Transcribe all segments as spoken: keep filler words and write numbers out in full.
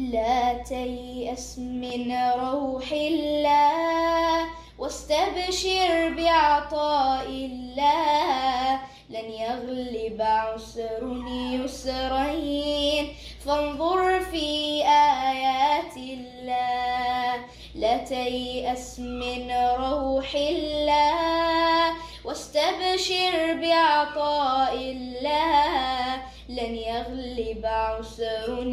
لا تيأس من روح الله واستبشر بعطاء الله، لن يغلب عسر يسرين فانظر في آيات الله. لا تيأس من روح الله واستبشر بعطاء الله، لن يغلب عسر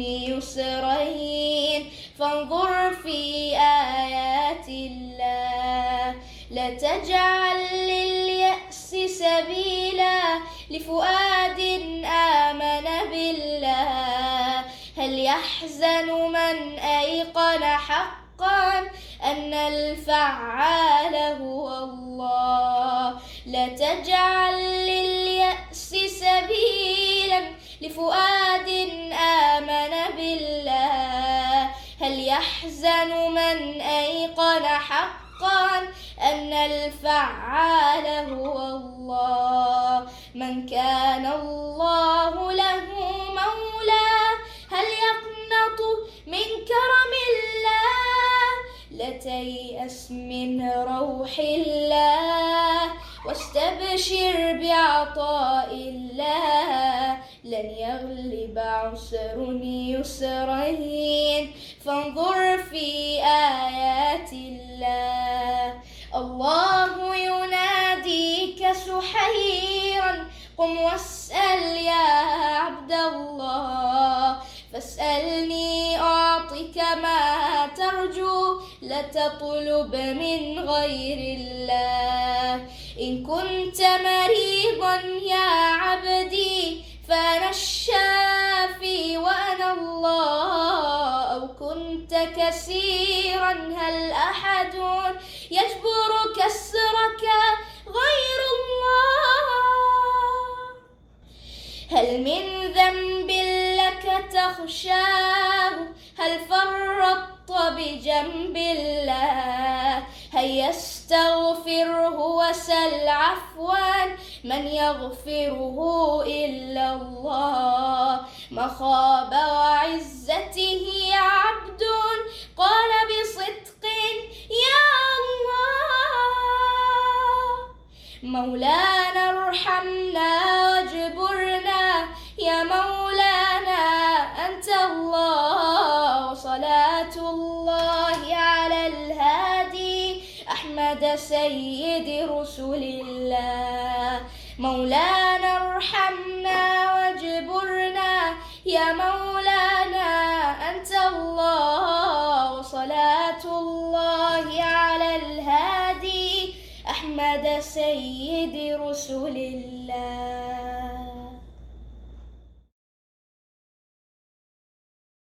يسرين فانظر في آيات الله. لا تجعل لليأس سبيلا لفؤاد آمن بالله، هل يحزن من أيقن حقا أن الفعال هو الله. لا تجعل لليأس سبيلا لفؤاد آمن بالله، هل يحزن من أيقن حقا أن الفعال هو الله. من كان الله له مولاه هل يقنط من كرم الله. لا تيأس من روح الله واستبشر بعطاء الله، لن يغلب عسر يسرين فانظر في آيات الله. الله يناديك سحيرا قم واسأل يا عبد الله، فاسألني أعطك ما ترجو لا تطلب من غير الله. إن كنت مريضا يا عبدي فأنا الشافي وأنا الله، أو كنت كسيرا هل أحد يجبر كسرك غير الله. هل من ذنب لك تخشاه هل فرطت بجنب الله. هيا استغفره وسل عفوا من يغفره إلا الله. ما خاب وعزته عبد قال بصدق يا الله. مولانا ارحمنا واجبرنا يا مولانا أنت الله. وصلاة الله على الهادي أحمد سيد رسل الله. مولانا ارحمنا واجبرنا يا مولانا أنت الله. وصلاة الله على الهادي أحمد سيد رسل الله.